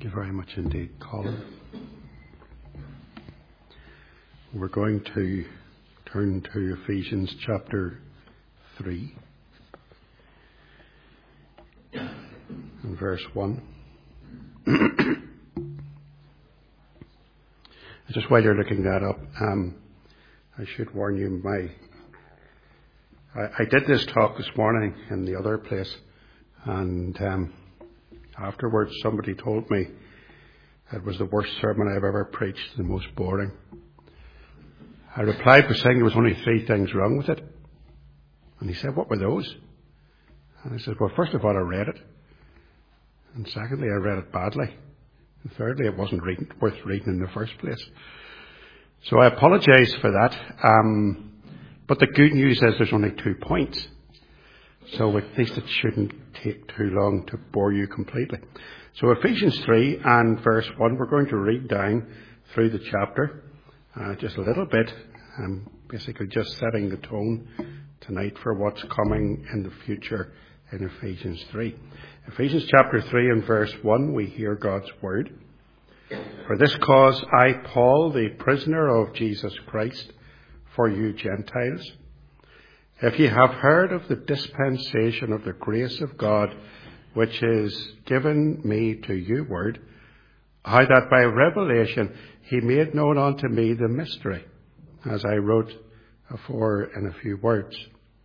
you very much indeed, Colin. We're going to turn to Ephesians chapter 3 and verse 1. Just while you're looking that up, I should warn you, I did this talk this morning in the other place, and afterwards somebody told me it was the worst sermon I've ever preached, the most boring. I replied by saying there was only 3 things wrong with it. And he said, what were those? And I said, well, first of all, I read it. And secondly, I read it badly. And thirdly, it wasn't worth reading in the first place. So I apologise for that. But the good news is there's only 2 points. So at least it shouldn't take too long to bore you completely. So Ephesians 3 and verse 1, we're going to read down through the chapter just a little bit. I'm basically just setting the tone tonight for what's coming in the future in Ephesians 3. Ephesians chapter 3 and verse 1, we hear God's word. For this cause I, Paul, the prisoner of Jesus Christ, for you Gentiles, if ye have heard of the dispensation of the grace of God, which is given me to you word, how that by revelation he made known unto me the mystery, as I wrote afore in a few words,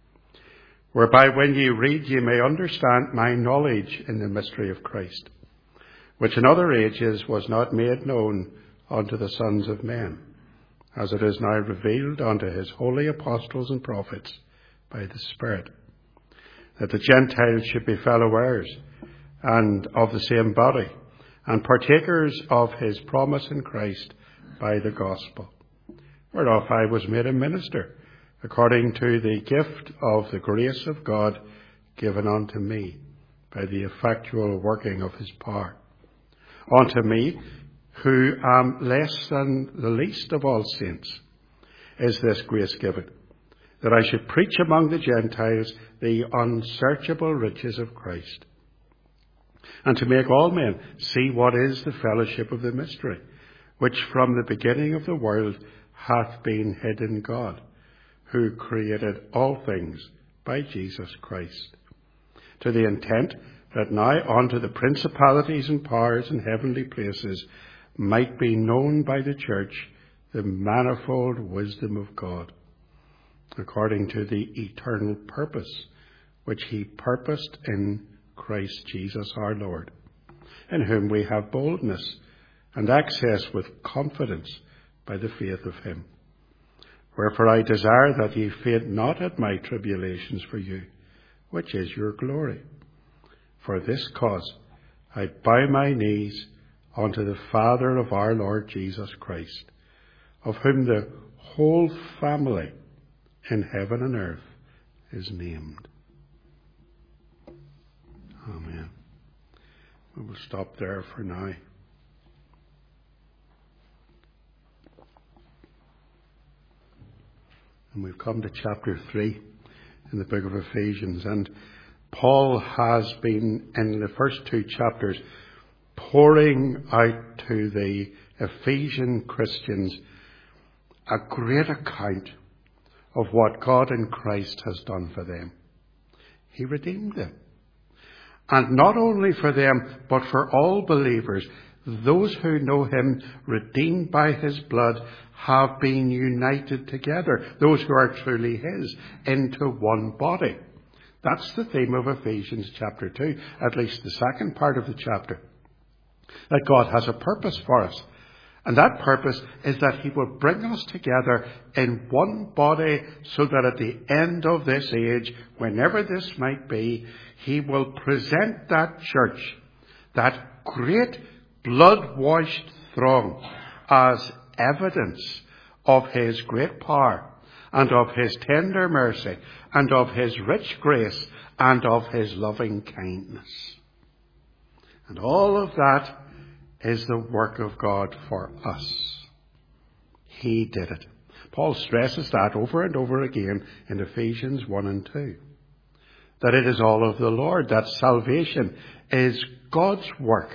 whereby when ye read ye may understand my knowledge in the mystery of Christ, which in other ages was not made known unto the sons of men, as it is now revealed unto his holy apostles and prophets by the Spirit, that the Gentiles should be fellow heirs and of the same body, and partakers of his promise in Christ by the gospel, whereof I was made a minister, according to the gift of the grace of God given unto me, by the effectual working of his power. Unto me, who am less than the least of all saints, is this grace given, that I should preach among the Gentiles the unsearchable riches of Christ, and to make all men see what is the fellowship of the mystery, which from the beginning of the world hath been hid in God, who created all things by Jesus Christ, to the intent that now unto the principalities and powers in heavenly places might be known by the church the manifold wisdom of God, according to the eternal purpose which he purposed in Christ Jesus our Lord, in whom we have boldness and access with confidence by the faith of him. Wherefore I desire that ye faint not at my tribulations for you, which is your glory. For this cause I bow my knees unto the Father of our Lord Jesus Christ, of whom the whole family in heaven and earth is named. Amen. We will stop there for now. And we've come to chapter 3 in the book of Ephesians. And Paul has been, in the first 2 chapters, pouring out to the Ephesian Christians a great account of what God in Christ has done for them. He redeemed them. And not only for them, but for all believers, those who know him, redeemed by his blood, have been united together, those who are truly his, into one body. That's the theme of Ephesians chapter 2, at least the second part of the chapter. That God has a purpose for us. And that purpose is that he will bring us together in one body, so that at the end of this age, whenever this might be, he will present that church, that great blood-washed throng, as evidence of his great power, and of his tender mercy, and of his rich grace, and of his loving kindness. And all of that is the work of God for us. He did it. Paul stresses that over and over again in Ephesians 1 and 2. That it is all of the Lord, that salvation is God's work,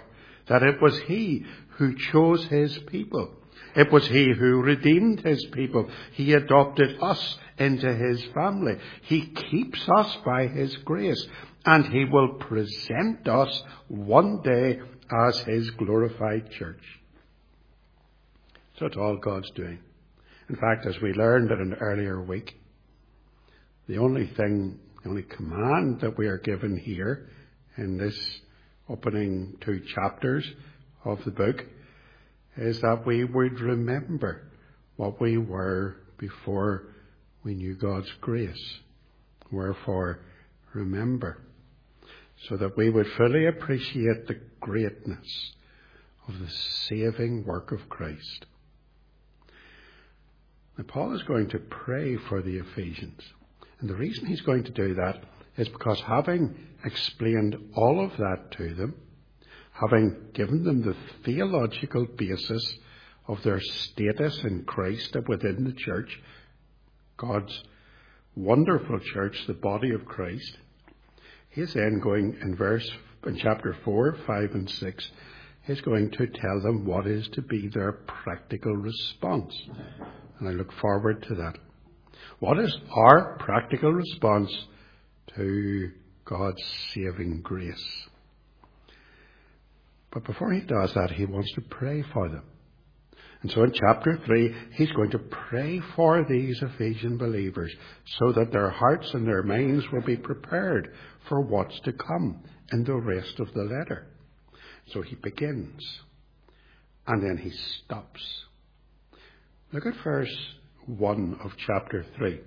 that it was he who chose his people. It was he who redeemed his people. He adopted us into his family. He keeps us by his grace, and he will present us one day as his glorified church. So it's all God's doing. In fact, as we learned in an earlier week, the only command that we are given here in this opening 2 chapters of the book is that we would remember what we were before we knew God's grace. Wherefore, remember, so that we would fully appreciate the greatness of the saving work of Christ. Now, Paul is going to pray for the Ephesians. And the reason he's going to do that is because, having explained all of that to them, having given them the theological basis of their status in Christ within the church, God's wonderful church, the body of Christ, he is then going in chapter 4, 5 and 6, he's going to tell them what is to be their practical response. And I look forward to that. What is our practical response to God's saving grace? But before he does that, he wants to pray for them. And so in chapter 3, he's going to pray for these Ephesian believers so that their hearts and their minds will be prepared for what's to come in the rest of the letter. So he begins, and then he stops. Look at verse 1 of chapter 3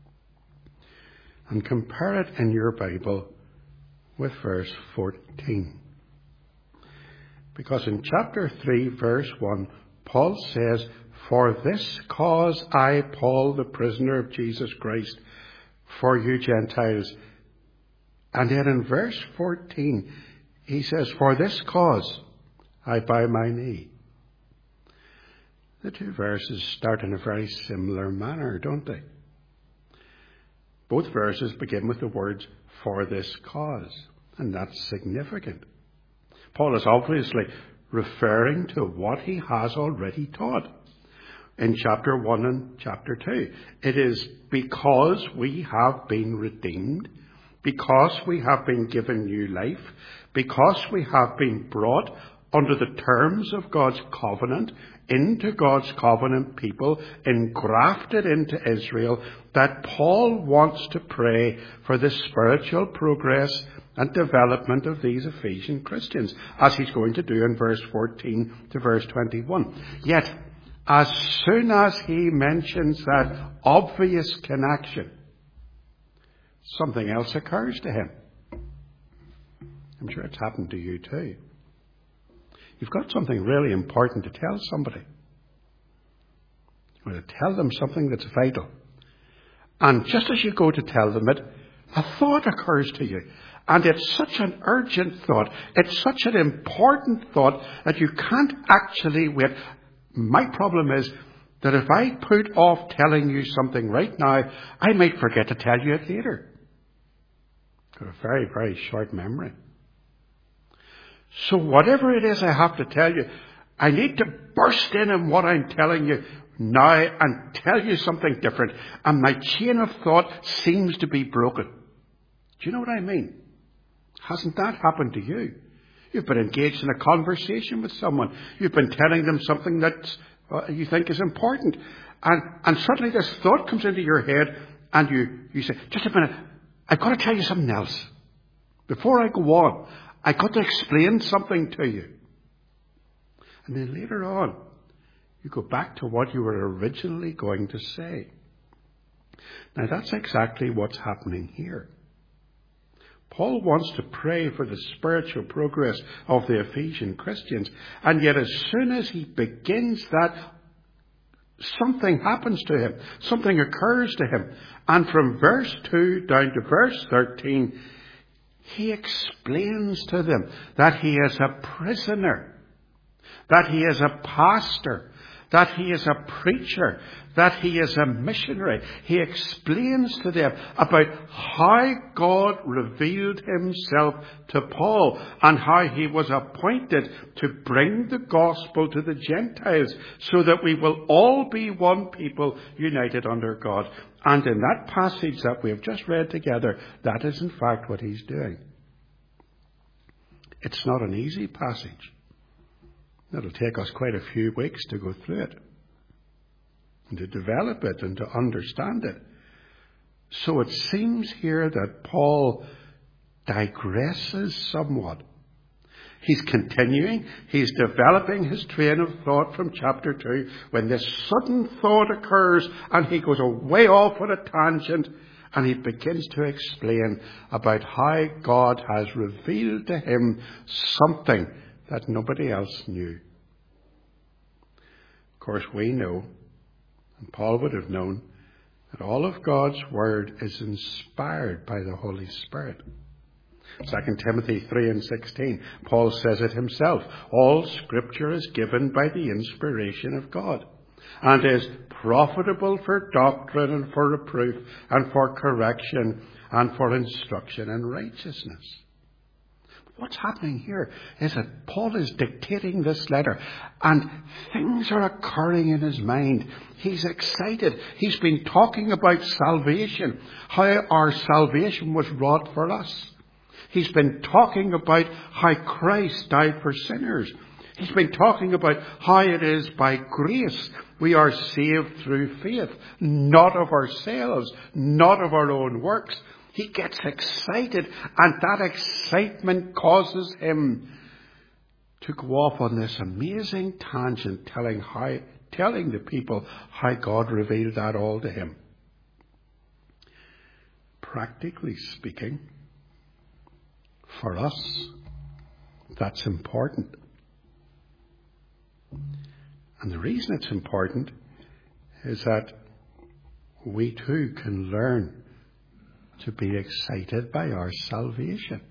and compare it in your Bible with verse 14. Because in chapter 3, verse 1, Paul says, "For this cause I, Paul, the prisoner of Jesus Christ, for you Gentiles." And then in verse 14, he says, "For this cause I bow my knee." The two verses start in a very similar manner, don't they? Both verses begin with the words, "for this cause," and that's significant. Paul is obviously referring to what he has already taught in chapter 1 and chapter 2. It is because we have been redeemed, because we have been given new life, because we have been brought under the terms of God's covenant, into God's covenant people, engrafted into Israel, that Paul wants to pray for the spiritual progress and development of these Ephesian Christians, as he's going to do in verse 14 to verse 21. Yet, as soon as he mentions that obvious connection, something else occurs to him. I'm sure it's happened to you too. You've got something really important to tell somebody. You want to tell them something that's vital. And just as you go to tell them it, a thought occurs to you. And it's such an urgent thought. It's such an important thought that you can't actually wait. My problem is that if I put off telling you something right now, I might forget to tell you it later. I've got a very, very short memory. So whatever it is I have to tell you, I need to burst in on what I'm telling you now and tell you something different. And my chain of thought seems to be broken. Do you know what I mean? Hasn't that happened to you? You've been engaged in a conversation with someone. You've been telling them something that you think is important. And suddenly this thought comes into your head and you say, just a minute, I've got to tell you something else. Before I go on, I've got to explain something to you. And then later on, you go back to what you were originally going to say. Now that's exactly what's happening here. Paul wants to pray for the spiritual progress of the Ephesian Christians, and yet as soon as he begins that, something happens to him. Something occurs to him. And from verse 2 down to verse 13, he explains to them that he is a prisoner, that he is a pastor, that he is a preacher, that he is a missionary. He explains to them about how God revealed himself to Paul and how he was appointed to bring the gospel to the Gentiles so that we will all be one people united under God. And in that passage that we have just read together, that is in fact what he's doing. It's not an easy passage. It'll take us quite a few weeks to go through it and to develop it and to understand it. So it seems here that Paul digresses somewhat. He's continuing. He's developing his train of thought from chapter 2 when this sudden thought occurs and he goes way off on a tangent and he begins to explain about how God has revealed to him something that nobody else knew. Of course, we know, and Paul would have known, that all of God's word is inspired by the Holy Spirit. 2 Timothy 3:16, Paul says it himself. All scripture is given by the inspiration of God and is profitable for doctrine and for reproof and for correction and for instruction in righteousness. What's happening here is that Paul is dictating this letter and things are occurring in his mind. He's excited. He's been talking about salvation, how our salvation was wrought for us. He's been talking about how Christ died for sinners. He's been talking about how it is by grace we are saved through faith, not of ourselves, not of our own works. He gets excited, and that excitement causes him to go off on this amazing tangent, telling the people how God revealed that all to him. Practically speaking, for us, that's important. And the reason it's important is that we too can learn to be excited by our salvation.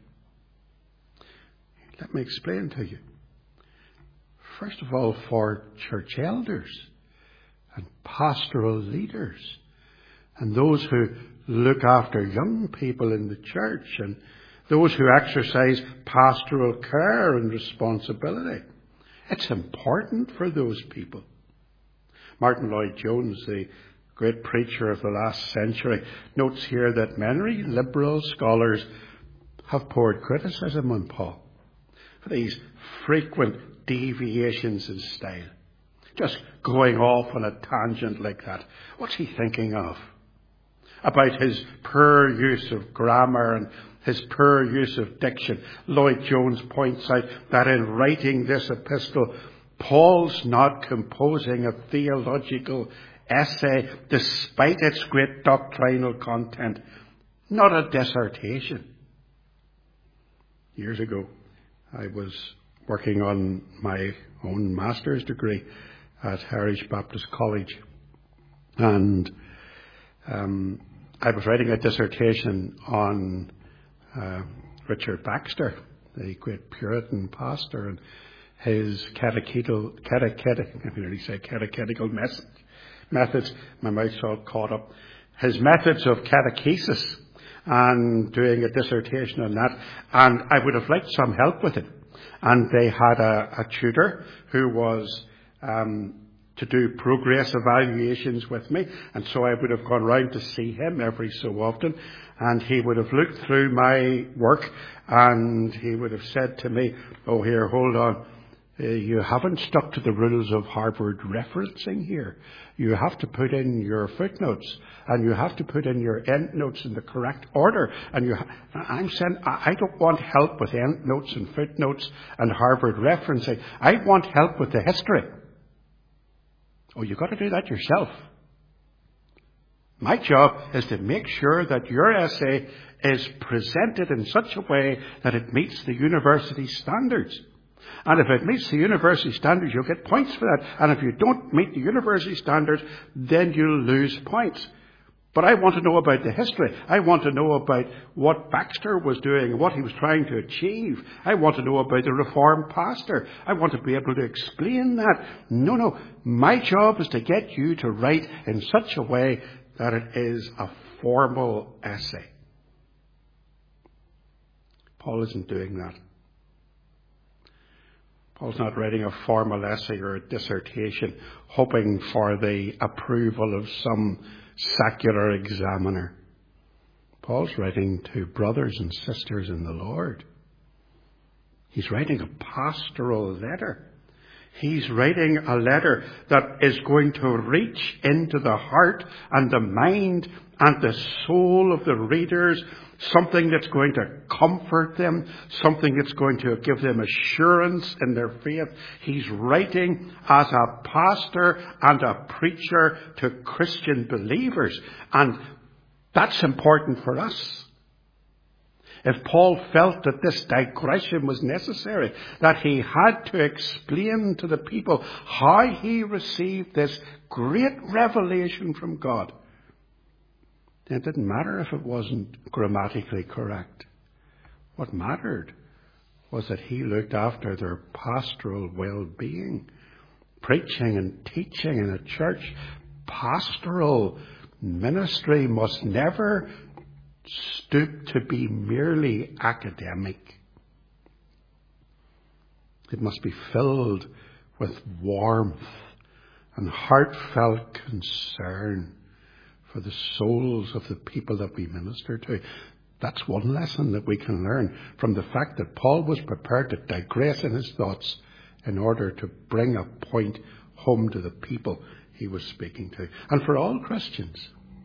Let me explain to you. First of all, for church elders and pastoral leaders and those who look after young people in the church and those who exercise pastoral care and responsibility. It's important for those people. Martin Lloyd-Jones, the great preacher of the last century, notes here that many liberal scholars have poured criticism on Paul for these frequent deviations in style. Just going off on a tangent like that. What's he thinking of? About his poor use of grammar and his poor use of diction. Lloyd-Jones points out that in writing this epistle, Paul's not composing a theological essay despite its great doctrinal content, not a dissertation. Years ago, I was working on my own master's degree at Heritage Baptist College, and I was writing a dissertation on Richard Baxter, the great Puritan pastor, and his catechetical methods. My mouth's all caught up. His methods of catechesis, and doing a dissertation on that. And I would have liked some help with it. And they had a tutor who was to do progress evaluations with me. And so I would have gone round to see him every so often. And he would have looked through my work and he would have said to me, "Oh, here, hold on. You haven't stuck to the rules of Harvard referencing here. You have to put in your footnotes and you have to put in your endnotes in the correct order." And I'm saying, I don't want help with endnotes and footnotes and Harvard referencing. I want help with the history. Oh, you've got to do that yourself. My job is to make sure that your essay is presented in such a way that it meets the university standards. And if it meets the university standards, you'll get points for that. And if you don't meet the university standards, then you'll lose points. But I want to know about the history. I want to know about what Baxter was doing and what he was trying to achieve. I want to know about the Reformed pastor. I want to be able to explain that. No. My job is to get you to write in such a way that it is a formal essay. Paul isn't doing that. Paul's not writing a formal essay or a dissertation, hoping for the approval of some secular examiner. Paul's writing to brothers and sisters in the Lord. He's writing a pastoral letter. He's writing a letter that is going to reach into the heart and the mind and the soul of the readers, something that's going to comfort them, something that's going to give them assurance in their faith. He's writing as a pastor and a preacher to Christian believers, and that's important for us. If Paul felt that this digression was necessary, that he had to explain to the people how he received this great revelation from God, then it didn't matter if it wasn't grammatically correct. What mattered was that he looked after their pastoral well-being, preaching and teaching in a church. Pastoral ministry must never stoop to be merely academic. It must be filled with warmth and heartfelt concern for the souls of the people that we minister to. That's one lesson that we can learn from the fact that Paul was prepared to digress in his thoughts in order to bring a point home to the people he was speaking to. And for all Christians,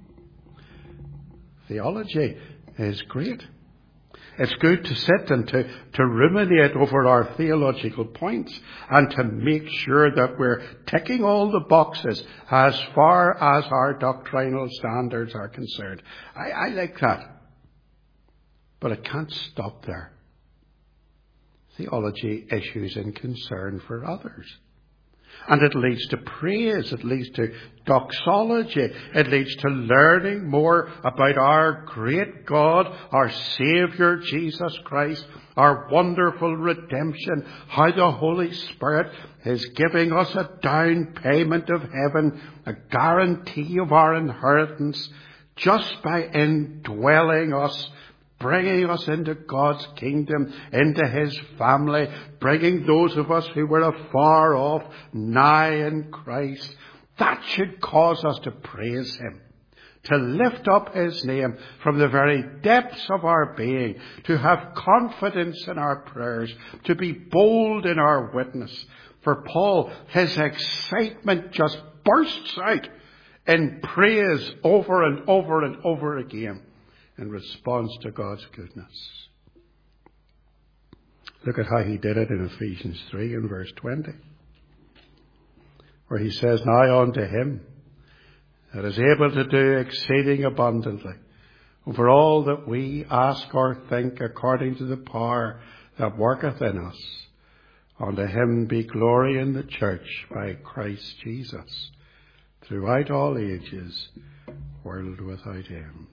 theology is great. It's good to sit and to ruminate over our theological points and to make sure that we're ticking all the boxes as far as our doctrinal standards are concerned. I like that. But it can't stop there. Theology issues in concern for others. And it leads to praise, it leads to doxology, it leads to learning more about our great God, our Saviour Jesus Christ, our wonderful redemption, how the Holy Spirit is giving us a down payment of heaven, a guarantee of our inheritance, just by indwelling us, bringing us into God's kingdom, into His family, bringing those of us who were afar off nigh in Christ. That should cause us to praise Him, to lift up His name from the very depths of our being, to have confidence in our prayers, to be bold in our witness. For Paul, his excitement just bursts out in praise over and over and over again, in response to God's goodness. Look at how he did it in Ephesians 3 and verse 20, where he says, "Now unto Him that is able to do exceeding abundantly over all that we ask or think, according to the power that worketh in us, unto Him be glory in the church by Christ Jesus, throughout all ages, world without end."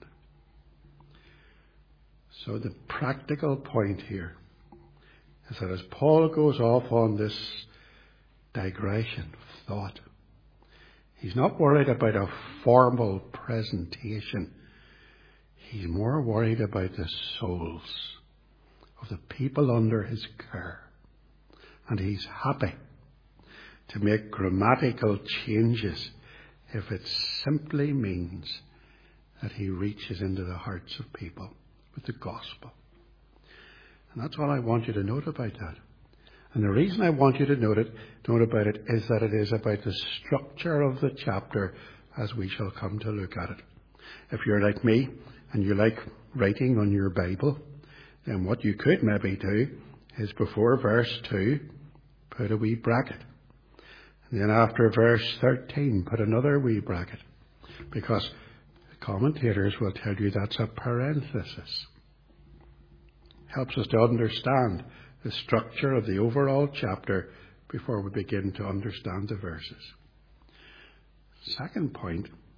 So the practical point here is that as Paul goes off on this digression of thought, he's not worried about a formal presentation. He's more worried about the souls of the people under his care. And he's happy to make grammatical changes if it simply means that he reaches into the hearts of people with the gospel. And that's all I want you to note about that. And the reason I want you to note about it is that it is about the structure of the chapter as we shall come to look at it. If you're like me and you like writing on your Bible, then what you could maybe do is before verse 2, put a wee bracket. And then after verse 13, put another wee bracket. Because commentators will tell you that's a parenthesis. Helps us to understand the structure of the overall chapter before we begin to understand the verses. Second point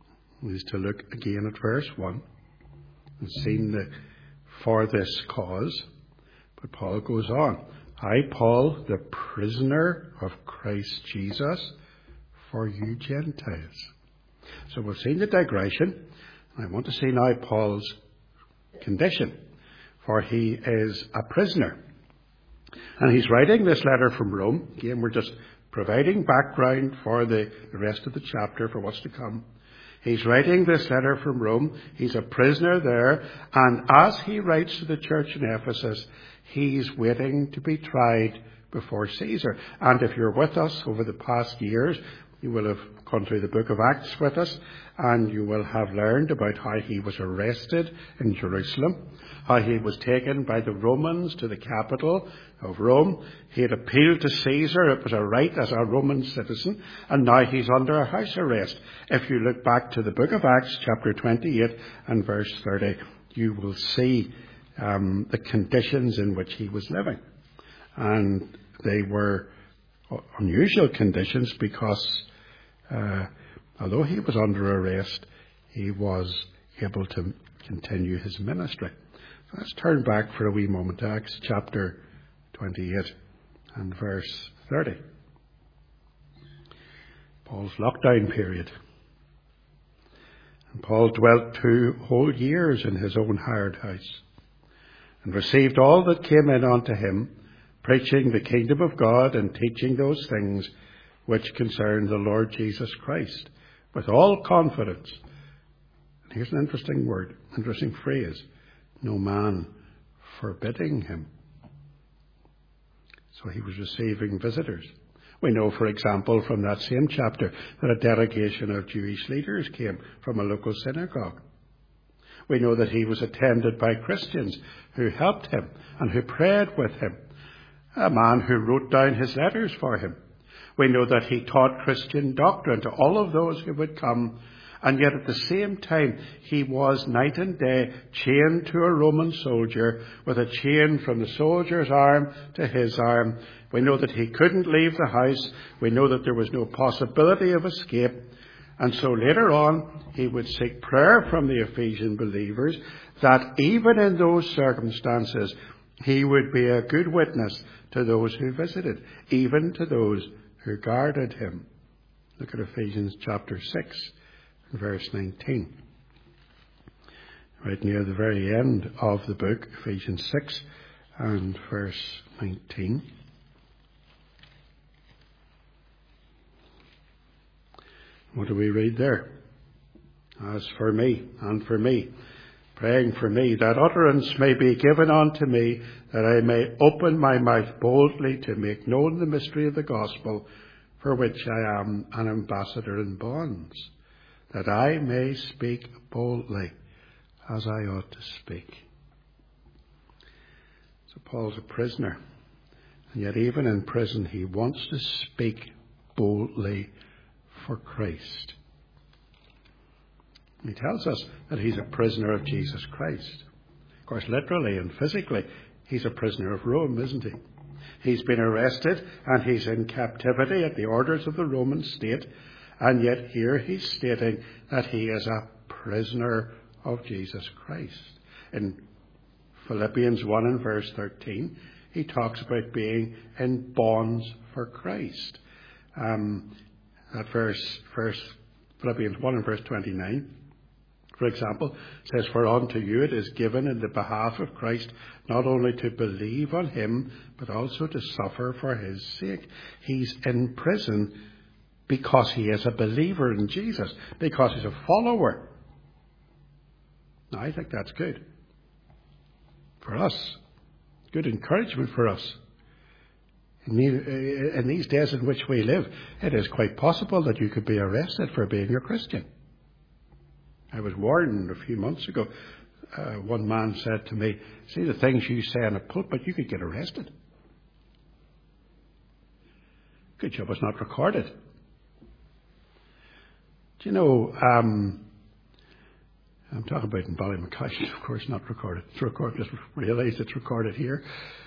is to look again at verse 1 and seen the for this cause. But Paul goes on. I, Paul, the prisoner of Christ Jesus, for you Gentiles. So we've seen the digression. I want to see now Paul's condition, for he is a prisoner. And he's writing this letter from Rome. Again, we're just providing background for the rest of the chapter, for what's to come. He's writing this letter from Rome. He's a prisoner there. And as he writes to the church in Ephesus, he's waiting to be tried before Caesar. And if you're with us over the past years, you will have gone through the book of Acts with us, and you will have learned about how he was arrested in Jerusalem, how he was taken by the Romans to the capital of Rome. He had appealed to Caesar. It was a right as a Roman citizen, and now he's under a house arrest. If you look back to the book of Acts, chapter 28 and verse 30, you will see the conditions in which he was living. And they were unusual conditions because although he was under arrest, he was able to continue his ministry. So let's turn back for a wee moment to Acts chapter 28 and verse 30. Paul's lockdown period. And Paul dwelt 2 whole years in his own hired house, and received all that came in unto him, preaching the kingdom of God and teaching those things which concern the Lord Jesus Christ, with all confidence. And here's an interesting word, interesting phrase. No man forbidding him. So he was receiving visitors. We know, for example, from that same chapter, that a delegation of Jewish leaders came from a local synagogue. We know that he was attended by Christians who helped him and who prayed with him. A man who wrote down his letters for him. We know that he taught Christian doctrine to all of those who would come, and yet at the same time he was night and day chained to a Roman soldier with a chain from the soldier's arm to his arm. We know that he couldn't leave the house. We know that there was no possibility of escape. And so later on he would seek prayer from the Ephesian believers that even in those circumstances he would be a good witness to those who visited, even to those who guarded him. Look at Ephesians chapter 6, verse 19. Right near the very end of the book, Ephesians 6 and verse 19. What do we read there? As for me, and for me, praying for me, that utterance may be given unto me, that I may open my mouth boldly to make known the mystery of the gospel, for which I am an ambassador in bonds, that I may speak boldly as I ought to speak. So Paul's a prisoner, and yet even in prison he wants to speak boldly for Christ. He tells us that he's a prisoner of Jesus Christ. Of course, literally and physically, he's a prisoner of Rome, isn't he? He's been arrested and he's in captivity at the orders of the Roman state. And yet here he's stating that he is a prisoner of Jesus Christ. In Philippians 1 and verse 13, he talks about being in bonds for Christ. That verse, Philippians 1 and verse 29, for example, says, for unto you it is given in the behalf of Christ not only to believe on him, but also to suffer for his sake. He's in prison because he is a believer in Jesus, because he's a follower. Now, I think that's good for us. Good encouragement for us. In these days in which we live, it is quite possible that you could be arrested for being a Christian. I was warned a few months ago. One man said to me, see the things you say in a pulpit, you could get arrested. Good job it's not recorded. Do you know, I'm talking about in Ballymacash, of course, not recorded. It's recorded, just realised it's recorded here.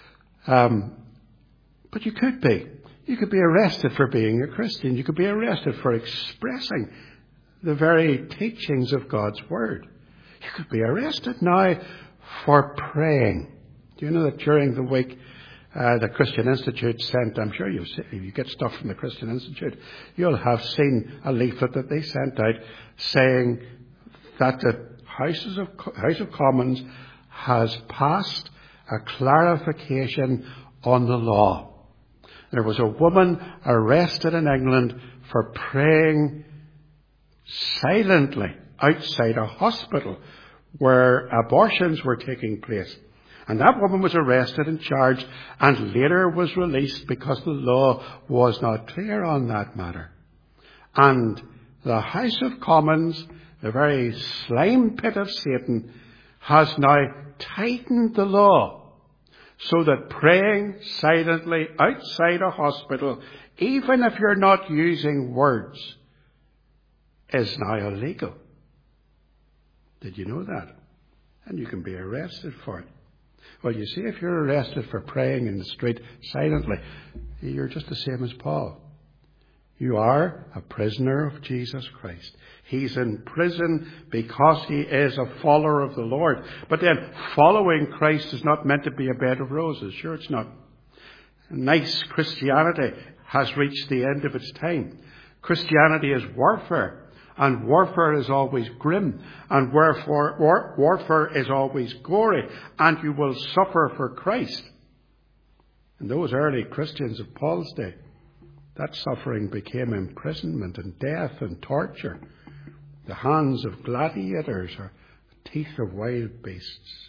But you could be. You could be arrested for being a Christian. You could be arrested for expressing the very teachings of God's Word. You could be arrested now for praying. Do you know that during the week, the Christian Institute sent, I'm sure if you get stuff from the Christian Institute, you'll have seen a leaflet that they sent out saying that the House of Commons has passed a clarification on the law. There was a woman arrested in England for praying silently outside a hospital where abortions were taking place. And that woman was arrested and charged and later was released because the law was not clear on that matter. And the House of Commons, the very slime pit of Satan, has now tightened the law so that praying silently outside a hospital, even if you're not using words, is now illegal. Did you know that? And you can be arrested for it. Well, you see, if you're arrested for praying in the street silently, you're just the same as Paul. You are a prisoner of Jesus Christ. He's in prison because he is a follower of the Lord. But then, following Christ is not meant to be a bed of roses. Sure, it's not. Nice Christianity has reached the end of its time. Christianity is warfare. And warfare is always grim, and warfare is always gory, and you will suffer for Christ. And those early Christians of Paul's day, that suffering became imprisonment and death and torture, the hands of gladiators or the teeth of wild beasts.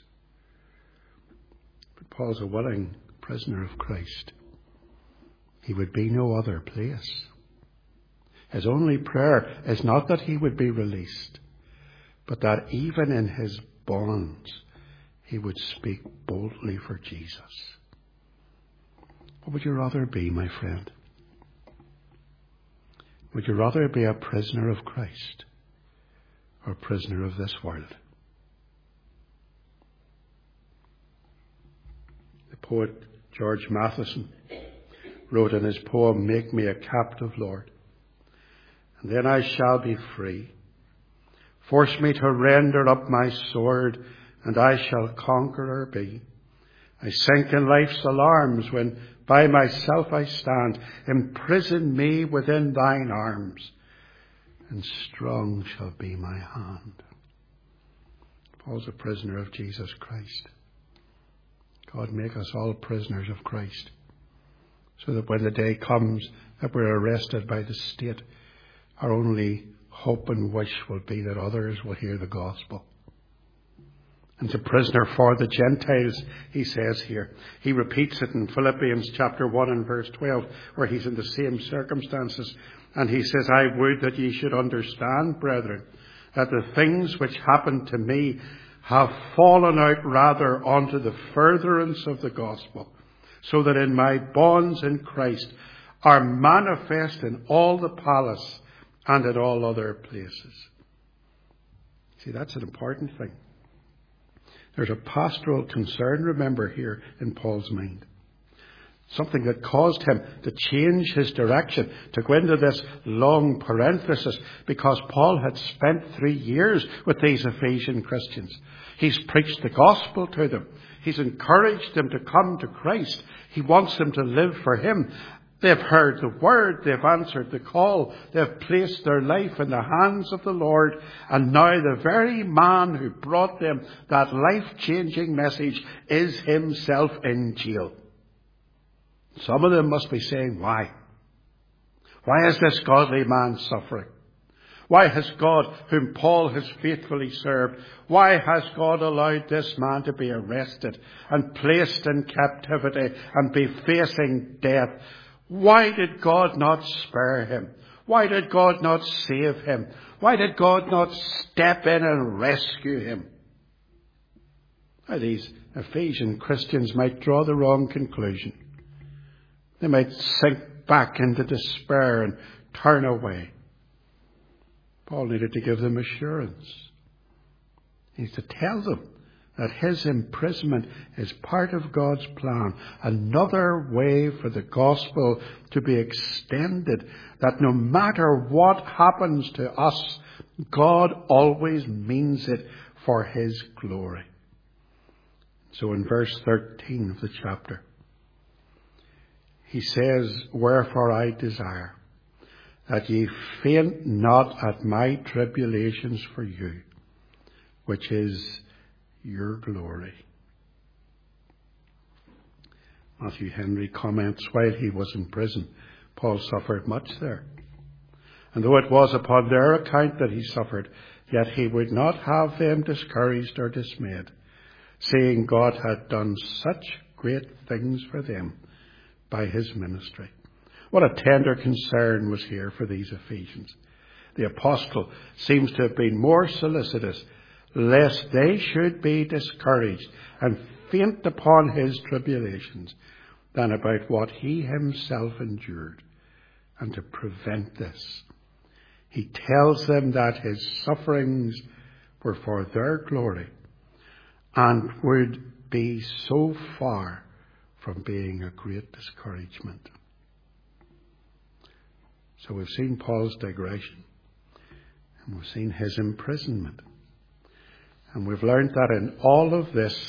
But Paul's a willing prisoner of Christ. He would be no other place. His only prayer is not that he would be released, but that even in his bonds, he would speak boldly for Jesus. What would you rather be, my friend? Would you rather be a prisoner of Christ or a prisoner of this world? The poet George Matheson wrote in his poem, "Make me a captive, Lord, and then I shall be free. Force me to render up my sword, and I shall conqueror be. I sink in life's alarms when by myself I stand. Imprison me within thine arms, and strong shall be my hand." Paul's a prisoner of Jesus Christ. God, make us all prisoners of Christ, so that when the day comes that we're arrested by the state, our only hope and wish will be that others will hear the gospel. And a prisoner for the Gentiles, he says here. He repeats it in Philippians chapter 1 and verse 12, where he's in the same circumstances. And he says, "I would that ye should understand, brethren, that the things which happened to me have fallen out rather unto the furtherance of the gospel, so that in my bonds in Christ are manifest in all the palace and at all other places." See, that's an important thing. There's a pastoral concern, remember, here in Paul's mind. Something that caused him to change his direction, to go into this long parenthesis, because Paul had spent 3 years with these Ephesian Christians. He's preached the gospel to them. He's encouraged them to come to Christ. He wants them to live for him. They've heard the word, they've answered the call, they've placed their life in the hands of the Lord, and now the very man who brought them that life-changing message is himself in jail. Some of them must be saying, why? Why is this godly man suffering? Why has God, whom Paul has faithfully served, why has God allowed this man to be arrested and placed in captivity and be facing death? Why did God not spare him? Why did God not save him? Why did God not step in and rescue him? Now, these Ephesian Christians might draw the wrong conclusion. They might sink back into despair and turn away. Paul needed to give them assurance. He needs to tell them that his imprisonment is part of God's plan, another way for the gospel to be extended, that no matter what happens to us, God always means it for his glory. So in verse 13 of the chapter, he says, "Wherefore I desire that ye faint not at my tribulations for you, which is your glory." Matthew Henry comments, while he was in prison, Paul suffered much there. And though it was upon their account that he suffered, yet he would not have them discouraged or dismayed, seeing God had done such great things for them by his ministry. What a tender concern was here for these Ephesians. The apostle seems to have been more solicitous lest they should be discouraged and faint upon his tribulations than about what he himself endured. And to prevent this, he tells them that his sufferings were for their glory and would be so far from being a great discouragement. So we've seen Paul's digression, and we've seen his imprisonment. And we've learned that in all of this,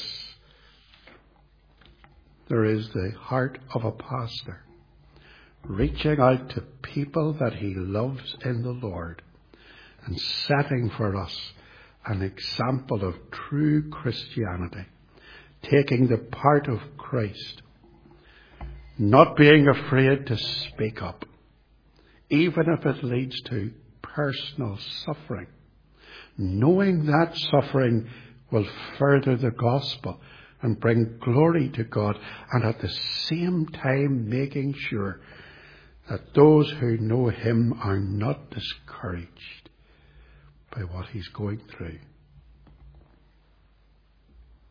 there is the heart of a pastor reaching out to people that he loves in the Lord and setting for us an example of true Christianity, taking the part of Christ, not being afraid to speak up, even if it leads to personal suffering, knowing that suffering will further the gospel and bring glory to God, and at the same time making sure that those who know him are not discouraged by what he's going through.